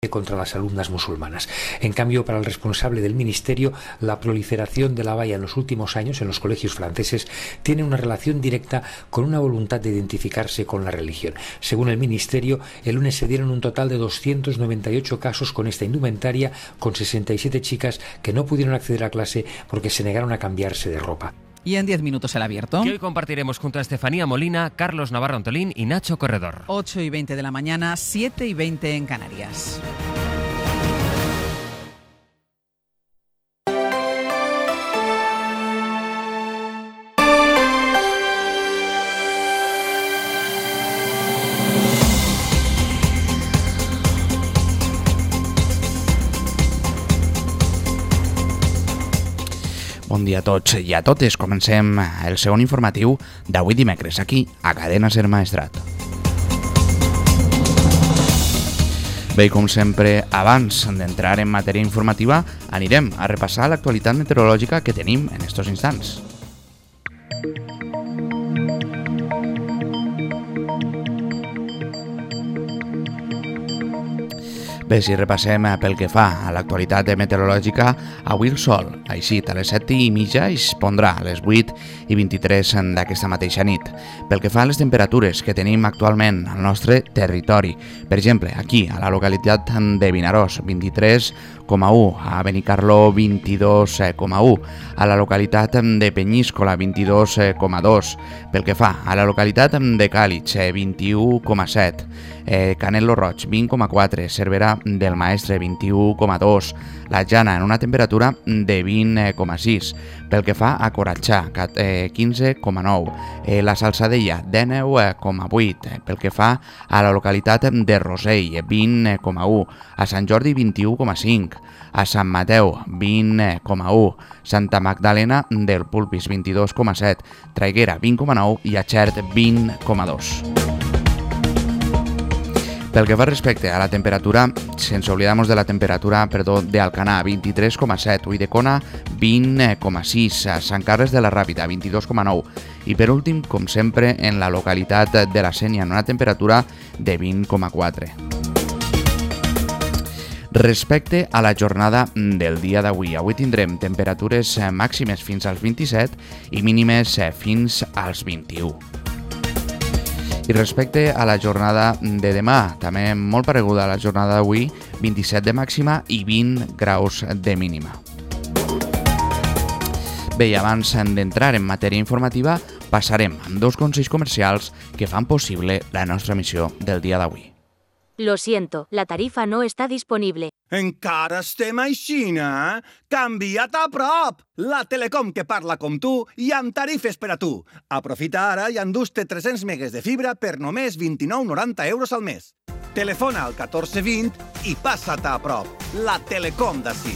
contra las alumnas musulmanas. En cambio, para el responsable del ministerio, la proliferación de la valla en los últimos años en los colegios franceses tiene una relación directa con una voluntad de identificarse con la religión. Según el ministerio, el lunes se dieron un total de 298 casos con esta indumentaria, con 67 chicas que no pudieron acceder a clase porque se negaron a cambiarse de ropa. Y en 10 minutos el abierto. Que hoy compartiremos junto a Estefanía Molina, Carlos Navarro Antolín y Nacho Corredor. 8:20 de la mañana, 7:20 en Canarias. Bon dia a tots i a totes. Comencem el segon informatiu d'avui dimecres, aquí, a Cadena Ser Maestrat. Bé, com sempre, abans d'entrar en matèria informativa, anirem a repassar l'actualitat meteorològica que tenim en estos instants. Bé, si repassem pel que fa a l'actualitat meteorològica, avui el sol, així a les 7:30 es pondrà a les 8:23 d'aquesta mateixa nit. Pel que fa a les temperatures que tenim actualment al nostre territori, per exemple, aquí, a la localitat de Vinaròs, 23,1, a Benicarló, 22,1, a la localitat de Penyíscola, 22,2, pel que fa a la localitat de Càlig, 21,7, Canet lo Roig, 20,4, Cervera del Maestre, 21,2, la Jana en una temperatura de 20,6, pel que fa a Coratxà, 15,9, la Salzadella, 19,8, pel que fa a la localitat de Rosell, 20,1, a Sant Jordi, 21,5, a Sant Mateu, 20,1, Santa Magdalena del Pulpis, 22,7, Traiguera, 20,9 i a Xert, 20,2. Pel que fa respecte a la temperatura, sense oblidamos de la temperatura, de Alcanar, 23,7, Ulldecona, 20,6, Sant Carles de la Ràpita, 22,9 i per últim, com sempre, en la localitat de la Sénia, en una temperatura de 20,4. Respecte a la jornada del dia d'avui, avui tindrem temperatures màximes fins als 27 i mínimes fins als 21. I respecte a la jornada de demà, també molt pareguda a la jornada d'avui, 27 de màxima i 20 graus de mínima. Bé, i abans d'entrar en matèria informativa, passarem amb dos consells comercials que fan possible la nostra missió del dia d'avui. Lo siento, la tarifa no está disponible. Encara estem aixina? Canvia't a prop! La Telecom que parla com tu i amb tarifes per a tu. Aprofita ara i endús-te 300 megues de fibra per només 29,90 euros al mes. Telefona al 1420 i passa't a prop. La Telecom d'ací.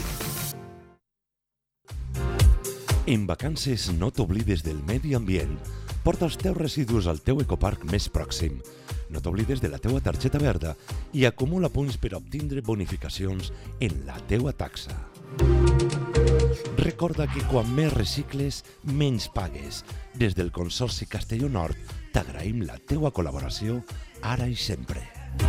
En vacances no t'oblides del medi ambient. Porta els teus residus al teu ecoparc més pròxim. No t'oblides de la teua targeta verda i acumula punts per obtindre bonificacions en la teua taxa. Recorda que quan més recicles, menys pagues. Des del Consorci Castelló Nord t'agraïm la teua col·laboració ara i sempre.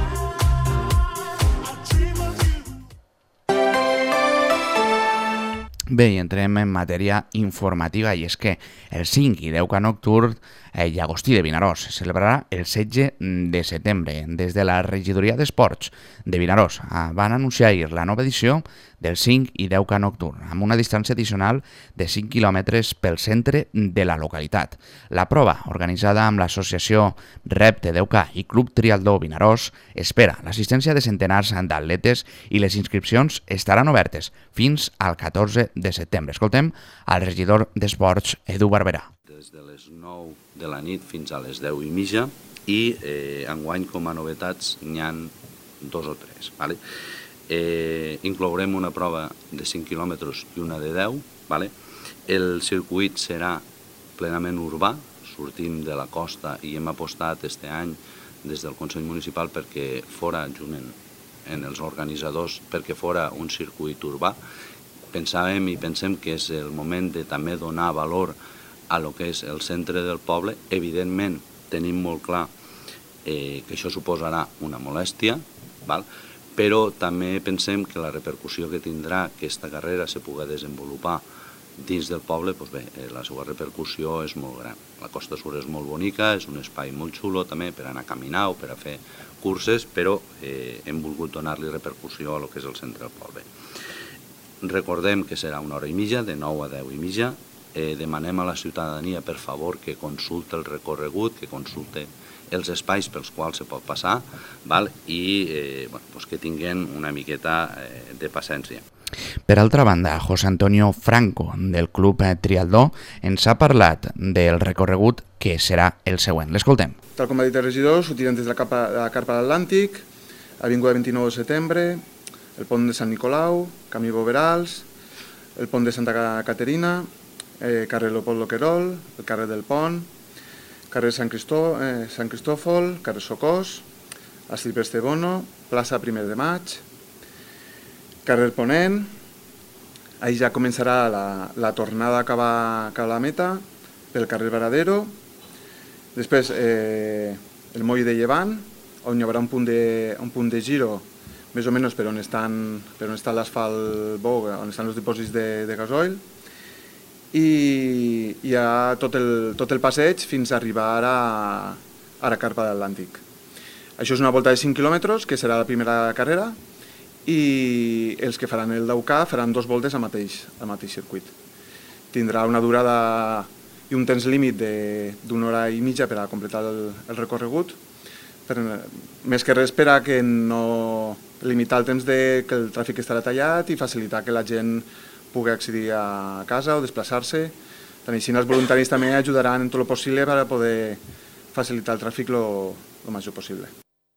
Bé, i entrem en matèria informativa i és que el 5 i 10K Nocturn Llagostí de Vinaròs se celebrarà el 16 de setembre. Des de la regidoria d'Esports de Vinaròs van anunciar ahir la nova edició del 5 i 10K Nocturn amb una distància addicional de 5 quilòmetres pel centre de la localitat. La prova, organitzada amb l'associació Repte 10K i Club Trialdó Vinaròs, espera l'assistència de centenars d'atletes i les inscripcions estaran obertes fins al 14 de setembre. Escoltem al regidor d'Esports, Edu Barberà. Des de les 9 de la nit fins a les 10:30 i enguany com a novetats n'hi ha 2 o 3. Vale? Inclourem una prova de 5 quilòmetres i una de 10. Vale? El circuit serà plenament urbà, sortim de la costa i hem apostat este any des del Consell Municipal perquè fora, junt en els organitzadors, perquè fora un circuit urbà. Pensàvem i pensem que és el moment de també donar valor a lo que és el centre del poble. Evidentment, tenim molt clar que això suposarà una molèstia, val? però també pensem que la repercussió que tindrà que aquesta carrera se pugui desenvolupar dins del poble, doncs bé, la seva repercussió és molt gran. La Costa Sur és molt bonica, és un espai molt xulo també per anar a caminar o per a fer curses, però hem volgut donar-li repercussió a lo que és el centre del poble. Recordem que serà 1 hora i mitja, de 9 a 10 i mitja. Demanem a la ciutadania, per favor, que consulte el recorregut, que consulte els espais pels quals se pot passar, i que tinguin una miqueta de paciència. Per altra banda, José Antonio Franco, del Club Trialdó, ens ha parlat del recorregut que serà el següent. L'escoltem. Tal com ha dit el regidor, sortirem des de la Carpa de l'Atlàntic, Avinguda 29 de setembre, el pont de Sant Nicolau, Camí Boverals, el pont de Santa Caterina, carrer Leopoldo Querol, el carrer del Pont, carrer Sant Cristòfol, carrer Socors, a Silvestre Bono, plaça 1 de Maig, carrer Ponent. Ahí ja començarà la tornada cap a la meta pel carrer Varadero. Després el moll de Llevant, on hi haurà un punt de giro, més o menys per on està l'asfalt bo, on estan els dipòsits de gasoil, i hi ha tot el passeig fins a arribar a la Carpa de l'Atlàntic. Això és una volta de 5 quilòmetres, que serà la primera carrera, i els que faran el 10K faran 2 voltes al mateix circuit. Tindrà una durada i un temps límit d'1 hora i mitja per a completar el recorregut, més que res per a que no limitar el temps que el tràfic estarà tallat i facilitar que la gent pugui accedir a casa o desplaçar-se. Tant així els voluntaris també ajudaran en tot el possible per a poder facilitar el tràfic el major possible.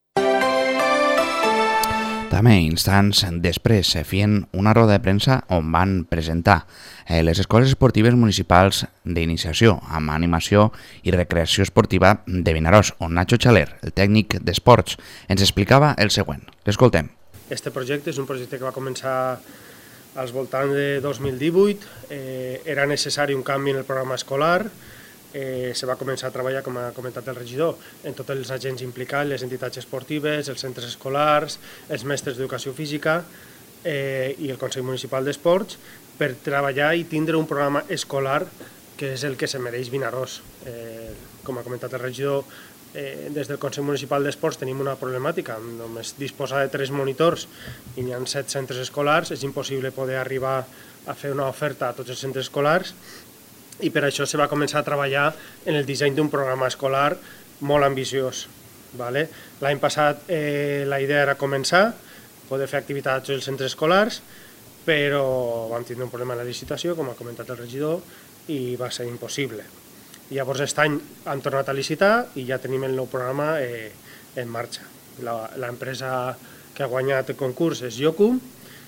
També instants després feien una roda de premsa on van presentar les escoles esportives municipals d'iniciació amb animació i recreació esportiva de Vinaròs, on Nacho Xaler, el tècnic d'esports, ens explicava el següent. L'escoltem. Este projecte és un projecte que va començar als voltants de 2018. Era necessari un canvi en el programa escolar. Se va començar a treballar, com ha comentat el regidor, en tots els agents implicats, les entitats esportives, els centres escolars, els mestres d'educació física i el Consell Municipal d'Esports, per treballar i tindre un programa escolar que és el que se mereix Vinaròs. Com ha comentat el regidor, des del Consell Municipal d'Esports tenim una problemàtica, només disposar de 3 monitors i n'hi ha 7 centres escolars, és impossible poder arribar a fer una oferta a tots els centres escolars, i per això se va començar a treballar en el disseny d'un programa escolar molt ambiciós. L'any passat la idea era començar, poder fer activitats als centres escolars, però vam tindre un problema en la licitació, com ha comentat el regidor, i va ser impossible. Llavors aquest any han tornat a licitar i ja tenim el nou programa en marxa. L'empresa que ha guanyat el concurs és Yocum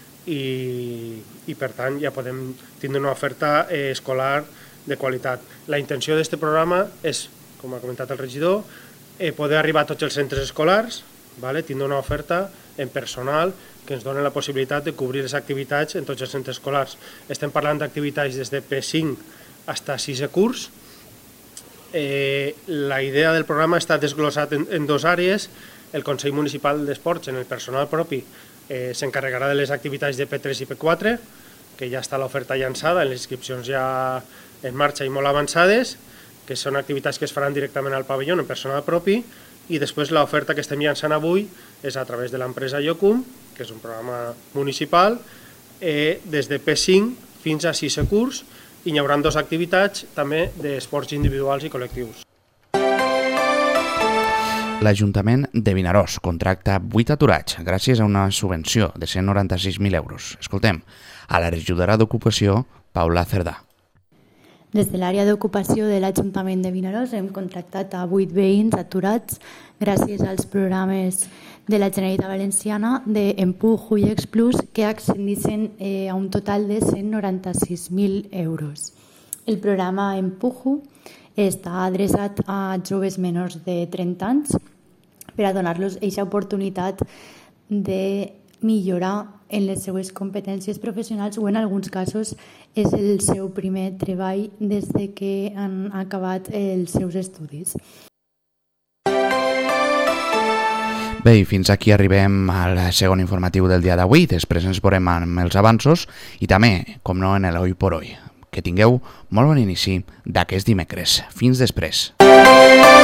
i per tant ja podem tindre una oferta escolar de qualitat. La intenció d'aquest programa és, com ha comentat el regidor, poder arribar a tots els centres escolars, tindre una oferta en personal que ens doni la possibilitat de cobrir les activitats en tots els centres escolars. Estem parlant d'activitats des de P5 fins a 6è curs. La idea del programa està desglossat en 2 àrees. El Consell Municipal d'Esports, en el personal propi, s'encarregarà de les activitats de P3 i P4, que ja està l'oferta llançada, les inscripcions ja en marxa i molt avançades, que són activitats que es faran directament al pavelló en personal propi, i després l'oferta que estem llançant avui és a través de l'empresa Yocum, que és un programa municipal, des de P5 fins a 6è curs, i hi haurà 2 activitats també d'esports individuals i col·lectius. L'Ajuntament de Vinaròs contracta 8 aturats gràcies a una subvenció de 196.000 euros. Escoltem a la regidora d'Ocupació, Paula Cerdà. Des de l'àrea d'ocupació de l'Ajuntament de Vinaròs hem contractat a 8 veïns aturats gràcies als programes de la Generalitat Valenciana d'Empujo i Explus, que ascendixen a un total de 196.000 euros. El programa Empujo està adreçat a joves menors de 30 anys per a donar-los aquesta oportunitat de millorar en les seues competències professionals o en alguns casos és el seu primer treball des que han acabat els seus estudis. Bé, i fins aquí arribem al segon informatiu del dia d'avui. Després ens veurem amb els avanços i també, com no, en l'Hoy por Hoy. Que tingueu molt bon inici d'aquest dimecres. Fins després.